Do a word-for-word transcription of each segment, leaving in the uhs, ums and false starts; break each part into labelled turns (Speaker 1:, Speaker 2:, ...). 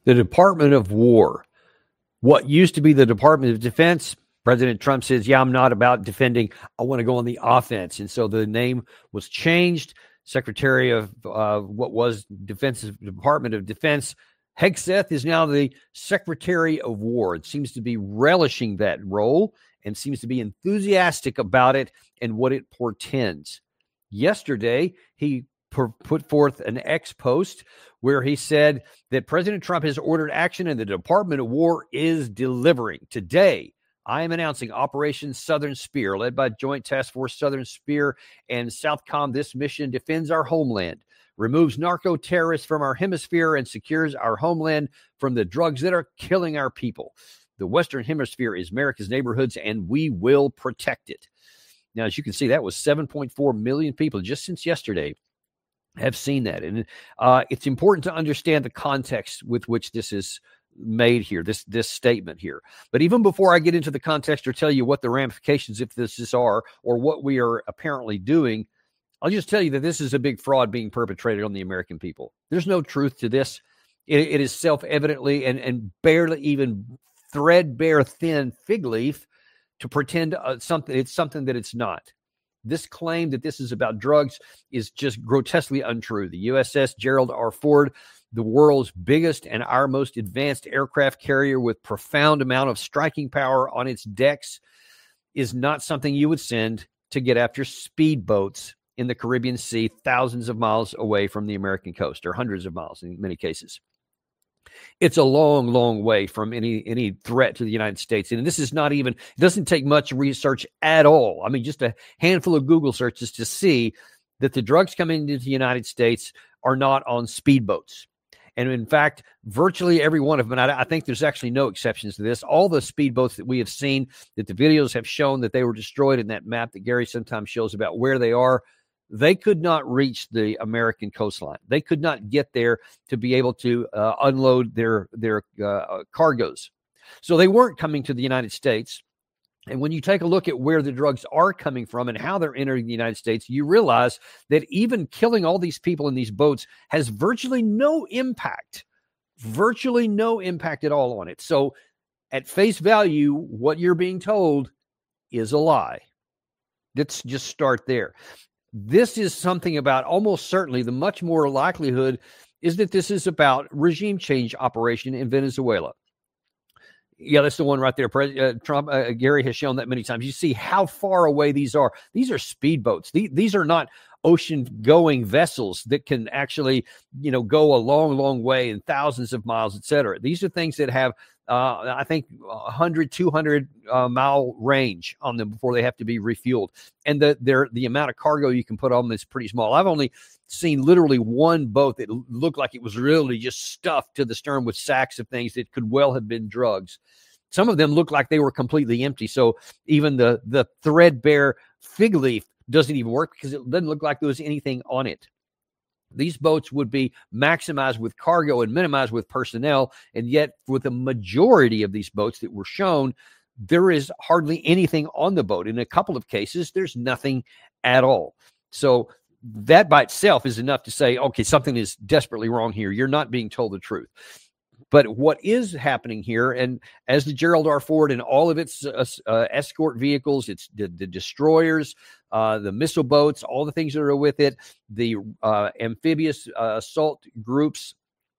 Speaker 1: The Department of War, what used to be the Department of Defense, President Trump says, yeah, I'm not about defending. I want to go on the offense. And so the name was changed. Secretary of uh, what was Defense Department of Defense, Hegseth, is now the Secretary of War. It seems to be relishing that role and seems to be enthusiastic about it and what it portends. Yesterday, he per- put forth an X post where he said that President Trump has ordered action and the Department of War is delivering. Today, I am announcing Operation Southern Spear, led by Joint Task Force Southern Spear and Southcom. This mission defends our homeland, removes narco-terrorists from our hemisphere, and secures our homeland from the drugs that are killing our people. The Western Hemisphere is America's neighborhoods, and we will protect it. Now, as you can see, that was seven point four million people just since yesterday have seen that. And uh, it's important to understand the context with which this is made here, this this statement here. But even before I get into the context or tell you what the ramifications of this is are or what we are apparently doing, I'll just tell you that this is a big fraud being perpetrated on the American people. There's no truth to this. It, it is self-evidently and, and barely even threadbare thin fig leaf to pretend uh, something it's something that it's not. This claim that this is about drugs is just grotesquely untrue. The U S S Gerald R. Ford, the world's biggest and our most advanced aircraft carrier with profound amount of striking power on its decks, is not something you would send to get after speedboats in the Caribbean Sea, thousands of miles away from the American coast, or hundreds of miles in many cases. It's a long, long way from any any threat to the United States. And this is not even, it doesn't take much research at all. I mean, just a handful of Google searches to see that the drugs coming into the United States are not on speedboats. And in fact, virtually every one of them, and I, I think there's actually no exceptions to this, all the speedboats that we have seen, that the videos have shown that they were destroyed in that map that Gary sometimes shows about where they are, they could not reach the American coastline. They could not get there to be able to uh, unload their, their uh, cargoes. So they weren't coming to the United States. And when you take a look at where the drugs are coming from and how they're entering the United States, you realize that even killing all these people in these boats has virtually no impact, virtually no impact at all on it. So at face value, what you're being told is a lie. Let's just start there. This is something about almost certainly the much more likelihood is that this is about regime change operation in Venezuela. Yeah, that's the one right there. Uh, Trump, uh, Gary has shown that many times. You see how far away these are. These are speedboats. These, these are not ocean-going vessels that can actually, you know, go a long, long way in thousands of miles, et cetera. These are things that have, uh, I think, one hundred, two hundred uh, mile range on them before they have to be refueled. And the their, the amount of cargo you can put on them is pretty small. I've only seen literally one boat that looked like it was really just stuffed to the stern with sacks of things that could well have been drugs. Some of them looked like they were completely empty. So even the, the threadbare fig leaf doesn't even work because it doesn't look like there was anything on it. These boats would be maximized with cargo and minimized with personnel. And yet with the majority of these boats that were shown, there is hardly anything on the boat. In a couple of cases, there's nothing at all. So that by itself is enough to say, okay, something is desperately wrong here. You're not being told the truth. But what is happening here, and as the Gerald R. Ford and all of its uh, uh, escort vehicles, it's the, the destroyers, uh, the missile boats, all the things that are with it, the uh, amphibious uh, assault groups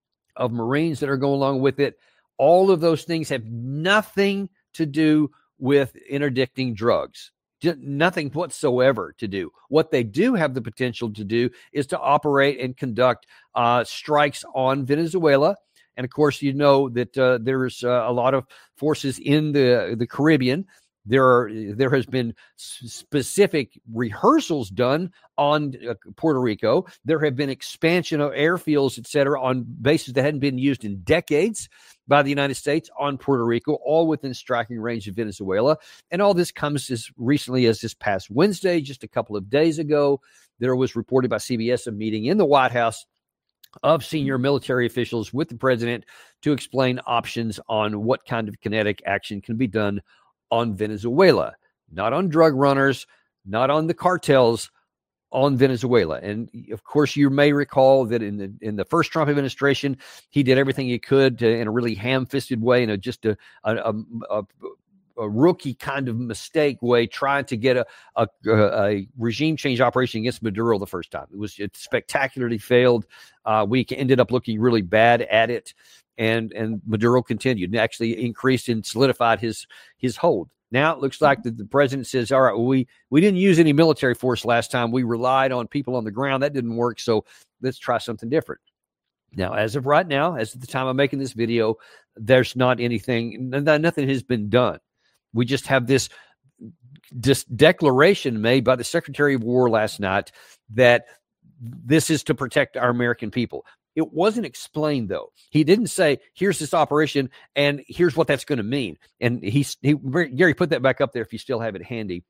Speaker 1: of Marines that are going along with it, all of those things have nothing to do with interdicting drugs. Nothing whatsoever to do. What they do have the potential to do is to operate and conduct uh, strikes on Venezuela. And of course, you know that uh, there's uh, a lot of forces in the, the Caribbean. There are there has been specific rehearsals done on uh, Puerto Rico. There have been expansion of airfields, et cetera, on bases that hadn't been used in decades by the United States on Puerto Rico, all within striking range of Venezuela. And all this comes as recently as this past Wednesday, just a couple of days ago. There was reported by C B S a meeting in the White House of senior military officials with the president to explain options on what kind of kinetic action can be done on Venezuela, not on drug runners, not on the cartels, on Venezuela. And of course, you may recall that in the in the first Trump administration, he did everything he could to, in a really ham-fisted way, in a just a a, a, a rookie kind of mistake way, trying to get a, a a regime change operation against Maduro the first time. It was it spectacularly failed. Uh, we ended up looking really bad at it, and and Maduro continued and actually increased and solidified his his hold. Now it looks like the, the president says, all right, well, we, we didn't use any military force last time. We relied on people on the ground. That didn't work. So let's try something different. Now, as of right now, as of the time I'm making this video, there's not anything, nothing has been done. We just have this, this declaration made by the Secretary of War last night that this is to protect our American people. It wasn't explained, though. He didn't say, here's this operation, and here's what that's going to mean. And he, he, Gary, put that back up there if you still have it handy.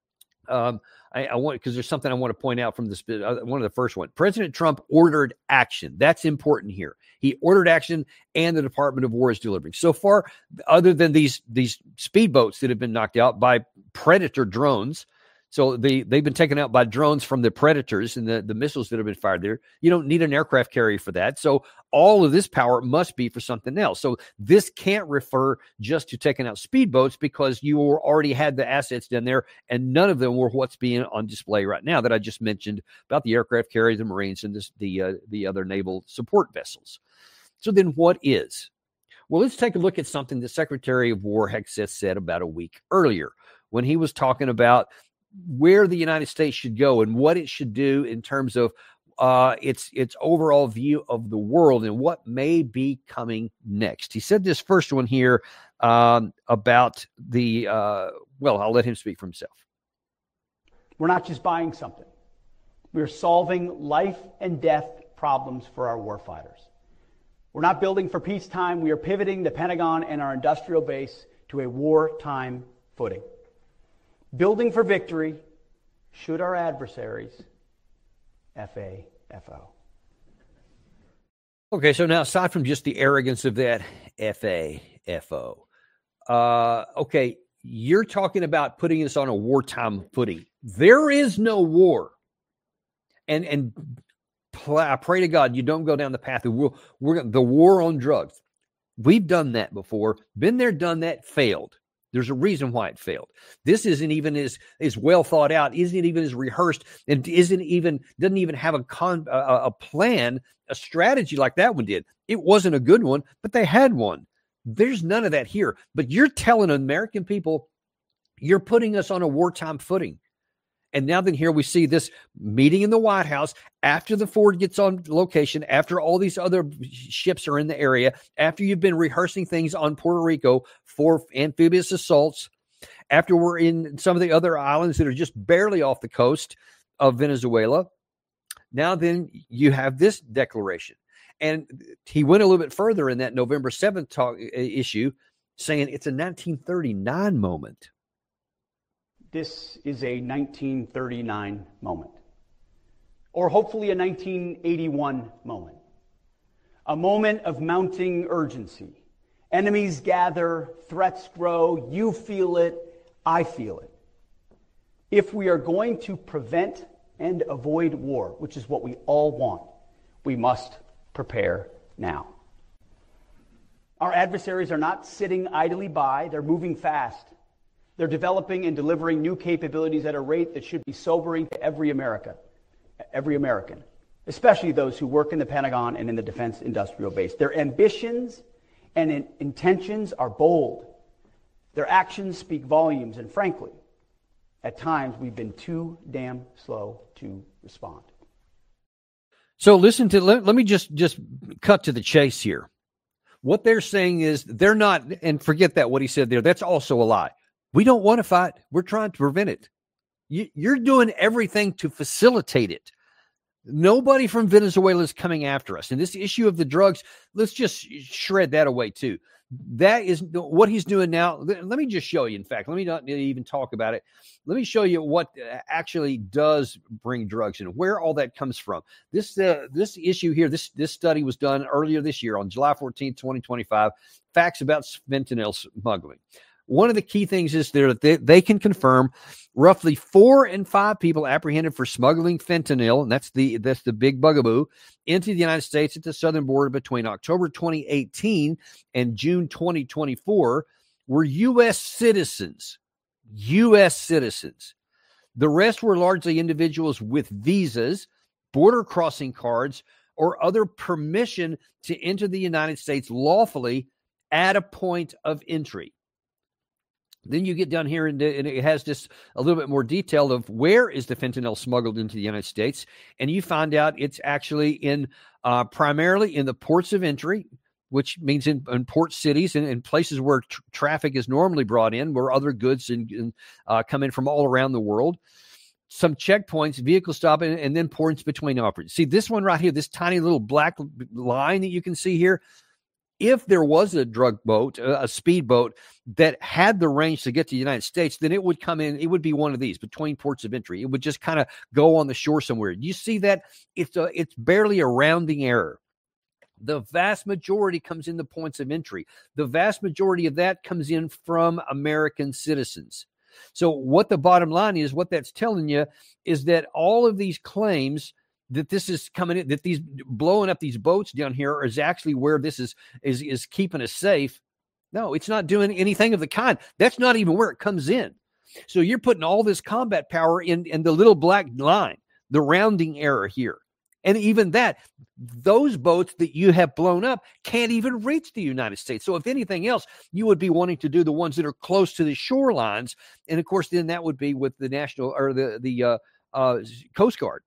Speaker 1: Um, I, I want, because there's something I want to point out from this, uh, one of the first one. President Trump ordered action. That's important here. He ordered action, and the Department of War is delivering. So far, other than these, these speedboats that have been knocked out by Predator drones, so they, they've been taken out by drones from the Predators and the, the missiles that have been fired there. You don't need an aircraft carrier for that. So all of this power must be for something else. So this can't refer just to taking out speedboats, because you already had the assets down there, and none of them were what's being on display right now that I just mentioned about the aircraft carriers, the Marines, and this, the, uh, the other naval support vessels. So then what is? Well, let's take a look at something the Secretary of War Hegseth said about a week earlier when he was talking about where the United States should go and what it should do in terms of uh, its its overall view of the world and what may be coming next. He said this first one here um, about the, uh, well, I'll let him speak for himself.
Speaker 2: We're not just buying something. We're solving life and death problems for our warfighters. We're not building for peacetime. We are pivoting the Pentagon and our industrial base to a wartime footing. Building for victory, should our adversaries F A F O.
Speaker 1: Okay, so now aside from just the arrogance of that F A F O, uh, okay, you're talking about putting us on a wartime footing. There is no war. And and pl- I pray to God you don't go down the path of we're, we're, the war on drugs. We've done that before, been there, done that, failed. There's a reason why it failed. This isn't even as, as well thought out, isn't even as rehearsed, and isn't even doesn't even have a con a, a plan, a strategy like that one did. It wasn't a good one, but they had one. There's none of that here. But you're telling American people you're putting us on a wartime footing. And now then here we see this meeting in the White House after the Ford gets on location, after all these other ships are in the area, after you've been rehearsing things on Puerto Rico for amphibious assaults, after we're in some of the other islands that are just barely off the coast of Venezuela. Now then you have this declaration. And he went a little bit further in that November seventh talk, uh, issue, saying it's a nineteen thirty-nine moment.
Speaker 2: This is a nineteen thirty-nine moment, or hopefully a nineteen eighty-one moment, a moment of mounting urgency. Enemies gather, threats grow, you feel it, I feel it. If we are going to prevent and avoid war, which is what we all want, we must prepare now. Our adversaries are not sitting idly by, they're moving fast. They're developing and delivering new capabilities at a rate that should be sobering to every America, every American, especially those who work in the Pentagon and in the defense industrial base. Their ambitions and in- intentions are bold. Their actions speak volumes, and frankly, at times we've been too damn slow to respond.
Speaker 1: So listen to, let, let me just, just cut to the chase here. What they're saying is they're not, and forget that what he said there, that's also a lie. We don't want to fight. We're trying to prevent it. You, you're doing everything to facilitate it. Nobody from Venezuela is coming after us. And this issue of the drugs, let's just shred that away too. That is what he's doing now. Let me just show you. In fact, let me not even talk about it. Let me show you what actually does bring drugs in, where all that comes from. This uh, this issue here, this this study was done earlier this year on July fourteenth, twenty twenty-five. Facts about fentanyl smuggling. one of the key things is there that they, they can confirm roughly four and five people apprehended for smuggling fentanyl, and that's the that's the big bugaboo, into the United States at the southern border between October twenty eighteen and June twenty twenty-four were U S citizens. U S citizens. The rest were largely individuals with visas, border crossing cards, or other permission to enter the United States lawfully at a point of entry. Then you get down here and, and it has this a little bit more detail of where is the fentanyl smuggled into the United States. And you find out it's actually in uh, primarily in the ports of entry, which means in, in port cities and in places where tr- traffic is normally brought in, where other goods and, and, uh, come in from all around the world. Some checkpoints, vehicle stop, and, and then ports between operators. See this one right here, this tiny little black line that you can see here. If there was a drug boat, a speedboat that had the range to get to the United States, then it would come in. It would be one of these between ports of entry. It would just kind of go on the shore somewhere. You see that? It's a, it's barely a rounding error. The vast majority comes in the points of entry. The vast majority of that comes in from American citizens. So what the bottom line is, what that's telling you is that all of these claims that this is coming in, that these blowing up these boats down here is actually where this is, is, is keeping us safe. No, it's not doing anything of the kind. That's not even where it comes in. So you're putting all this combat power in, in the little black line, the rounding error here. And even that, those boats that you have blown up can't even reach the United States. So if anything else, you would be wanting to do the ones that are close to the shorelines. And of course, then that would be with the national or the, the uh, uh, Coast Guard,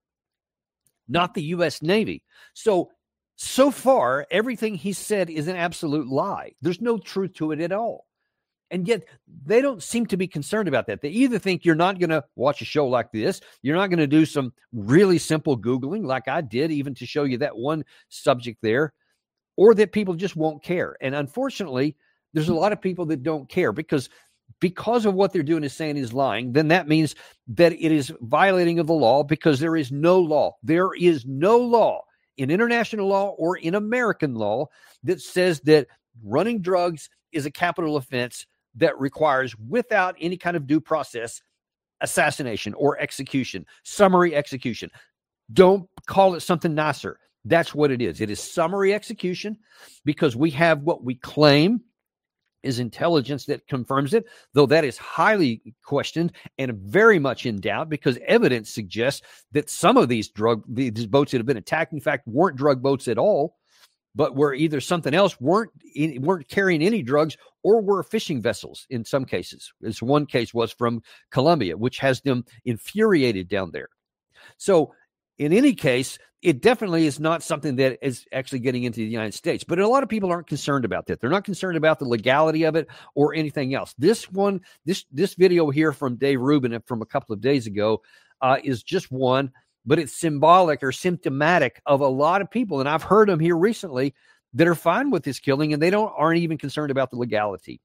Speaker 1: not the U S Navy. So, so far, everything he said is an absolute lie. There's no truth to it at all. And yet they don't seem to be concerned about that. They either think you're not going to watch a show like this, you're not going to do some really simple Googling like I did, even to show you that one subject there, or that people just won't care. And unfortunately, there's a lot of people that don't care because because of what they're doing is saying is lying. Then that means that it is violating of the law because there is no law. There is no law in international law or in American law that says that running drugs is a capital offense that requires, without any kind of due process, assassination or execution, summary execution. Don't call it something nicer. That's what it is. It is summary execution because we have what we claim is intelligence that confirms it, though that is highly questioned and very much in doubt because evidence suggests that some of these drug these boats that have been attacked, in fact, weren't drug boats at all, but were either something else, weren't weren't carrying any drugs, or were fishing vessels in some cases. This one case was from Colombia, which has them infuriated down there. So in any case, it definitely is not something that is actually getting into the United States. But a lot of people aren't concerned about that. They're not concerned about the legality of it or anything else. This one, this this video here from Dave Rubin from a couple of days ago uh, is just one, but it's symbolic or symptomatic of a lot of people. And I've heard them here recently that are fine with this killing, and they don't aren't even concerned about the legality.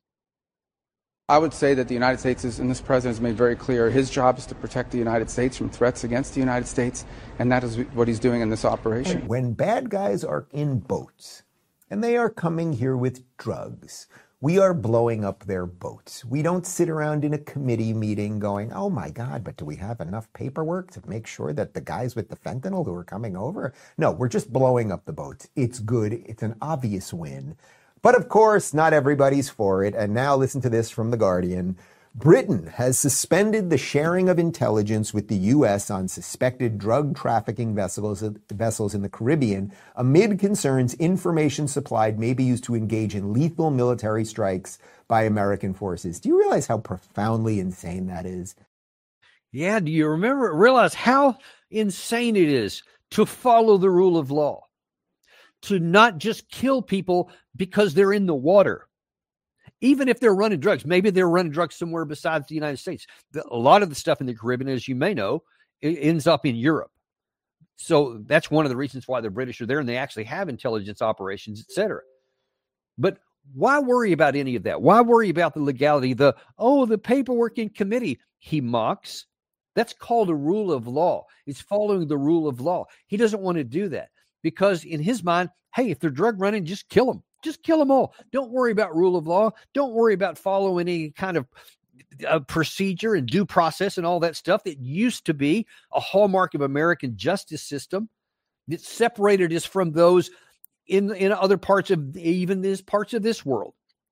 Speaker 3: I would say that the United States is, and this president has made very clear, his job is to protect the United States from threats against the United States, and that is what he's doing in this operation.
Speaker 4: And when bad guys are in boats, and they are coming here with drugs, we are blowing up their boats. We don't sit around in a committee meeting going, oh my God, but do we have enough paperwork to make sure that the guys with the fentanyl who are coming over? No, we're just blowing up the boats. It's good. It's an obvious win. But of course, not everybody's for it. And now listen to this from The Guardian. Britain has suspended the sharing of intelligence with the U S on suspected drug trafficking vessels, vessels in the Caribbean amid concerns information supplied may be used to engage in lethal military strikes by American forces. Do you realize how profoundly insane that is?
Speaker 1: Yeah, do you remember, realize how insane it is to follow the rule of law? To not just kill people because they're in the water. Even if they're running drugs, maybe they're running drugs somewhere besides the United States. The, a lot of the stuff in the Caribbean, as you may know, it ends up in Europe. So that's one of the reasons why the British are there, and they actually have intelligence operations, et cetera. But why worry about any of that? Why worry about the legality? The, oh, the paperwork in committee, he mocks. That's called a rule of law. It's following the rule of law. He doesn't want to do that because in his mind, hey, if they're drug running, just kill them. Just kill them all. Don't worry about rule of law. Don't worry about following any kind of uh, procedure and due process and all that stuff that used to be a hallmark of American justice system that separated us from those in, in other parts of even these parts of this world.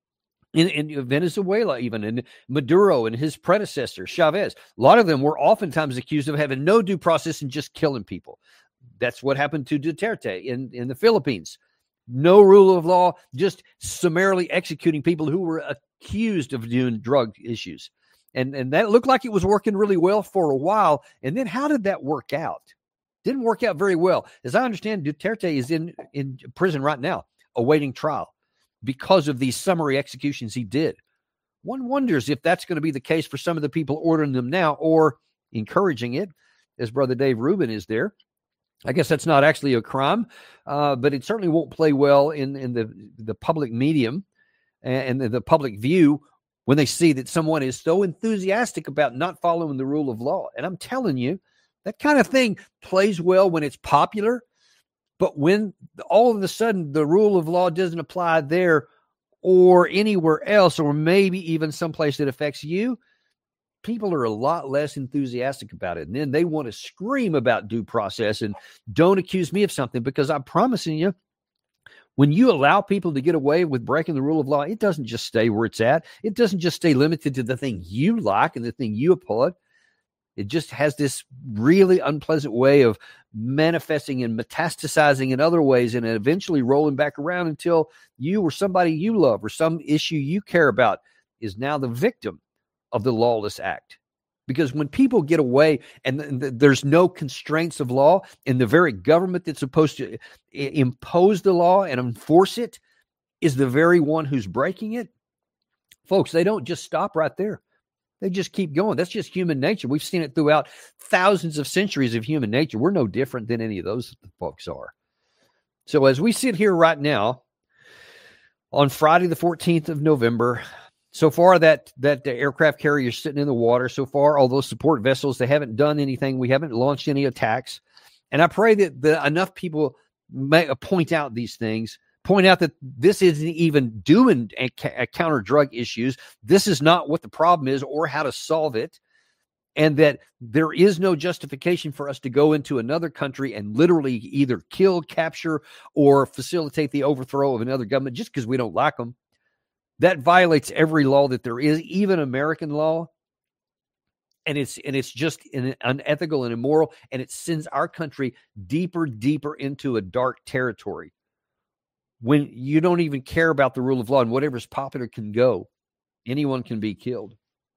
Speaker 1: In, in Venezuela, even in Maduro and his predecessor, Chavez, a lot of them were oftentimes accused of having no due process and just killing people. That's what happened to Duterte in, in the Philippines. No rule of law, just summarily executing people who were accused of doing drug issues. And, and that looked like it was working really well for a while. And then how did that work out? Didn't work out very well. As I understand, Duterte is in, in prison right now, awaiting trial, because of these summary executions he did. One wonders if that's going to be the case for some of the people ordering them now or encouraging it, as Brother Dave Rubin is there. I guess that's not actually a crime, uh, but it certainly won't play well in, in the, the public medium and the, the public view when they see that someone is so enthusiastic about not following the rule of law. And I'm telling you, that kind of thing plays well when it's popular. But when all of a sudden the rule of law doesn't apply there or anywhere else, or maybe even someplace that affects you, people are a lot less enthusiastic about it. And then they want to scream about due process and don't accuse me of something, because I'm promising you, when you allow people to get away with breaking the rule of law, it doesn't just stay where it's at. It doesn't just stay limited to the thing you like and the thing you applaud. It just has this really unpleasant way of manifesting and metastasizing in other ways and eventually rolling back around until you or somebody you love or some issue you care about is now the victim of the lawless act. Because when people get away and th- th- there's no constraints of law, and the very government that's supposed to I- impose the law and enforce it is the very one who's breaking it, folks, they don't just stop right there. They just keep going. That's just human nature. We've seen it throughout thousands of centuries of human nature. We're no different than any of those folks are. So as we sit here right now on Friday, the fourteenth of November, so far that, that the aircraft carrier is sitting in the water. So far, all those support vessels, they haven't done anything. We haven't launched any attacks. And I pray that the, enough people may point out these things, point out that this isn't even doing a, a counter drug issues. This is not what the problem is or how to solve it. And that there is no justification for us to go into another country and literally either kill, capture, or facilitate the overthrow of another government just because we don't like them. That violates every law that there is, even American law. And it's and it's just unethical and immoral. And it sends our country deeper, deeper into a dark territory. When you don't even care about the rule of law and whatever's popular can go, anyone can be killed.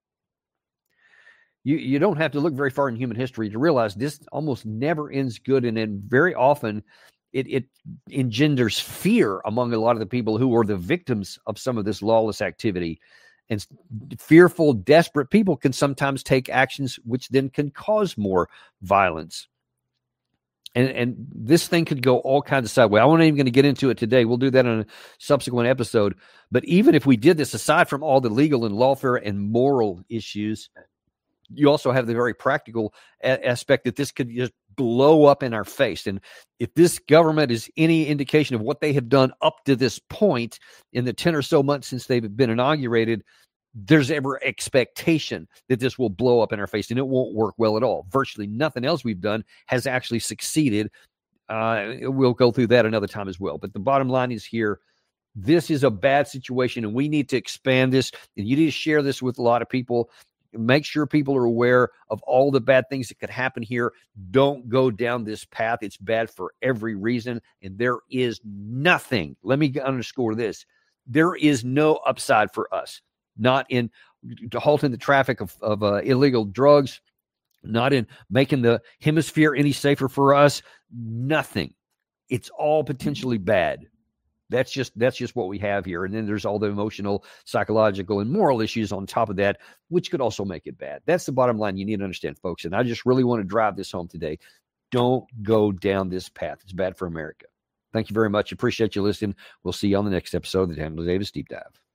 Speaker 1: You you don't have to look very far in human history to realize this almost never ends good. And then very often it, it engenders fear among a lot of the people who are the victims of some of this lawless activity. And fearful, desperate people can sometimes take actions which then can cause more violence. And, and this thing could go all kinds of sideways. I wasn't even going to get into it today. We'll do that in a subsequent episode. But even if we did this, aside from all the legal and lawfare and moral issues, you also have the very practical a- aspect that this could just blow up in our face. And if this government is any indication of what they have done up to this point in the ten or so months since they've been inaugurated, there's ever expectation that this will blow up in our face, and it won't work well at all. Virtually nothing else we've done has actually succeeded. Uh, we'll go through that another time as well. But the bottom line is here, this is a bad situation, and we need to expand this, and you need to share this with a lot of people. Make sure people are aware of all the bad things that could happen here. Don't go down this path. It's bad for every reason, and there is nothing. Let me underscore this. There is no upside for us. Not in halting the traffic of, of uh, illegal drugs, not in making the hemisphere any safer for us. Nothing. It's all potentially bad. That's just that's just what we have here. And then there's all the emotional, psychological, and moral issues on top of that, which could also make it bad. That's the bottom line you need to understand, folks. And I just really want to drive this home today. Don't go down this path. It's bad for America. Thank you very much. Appreciate you listening. We'll see you on the next episode of the Daniel Davis Deep Dive.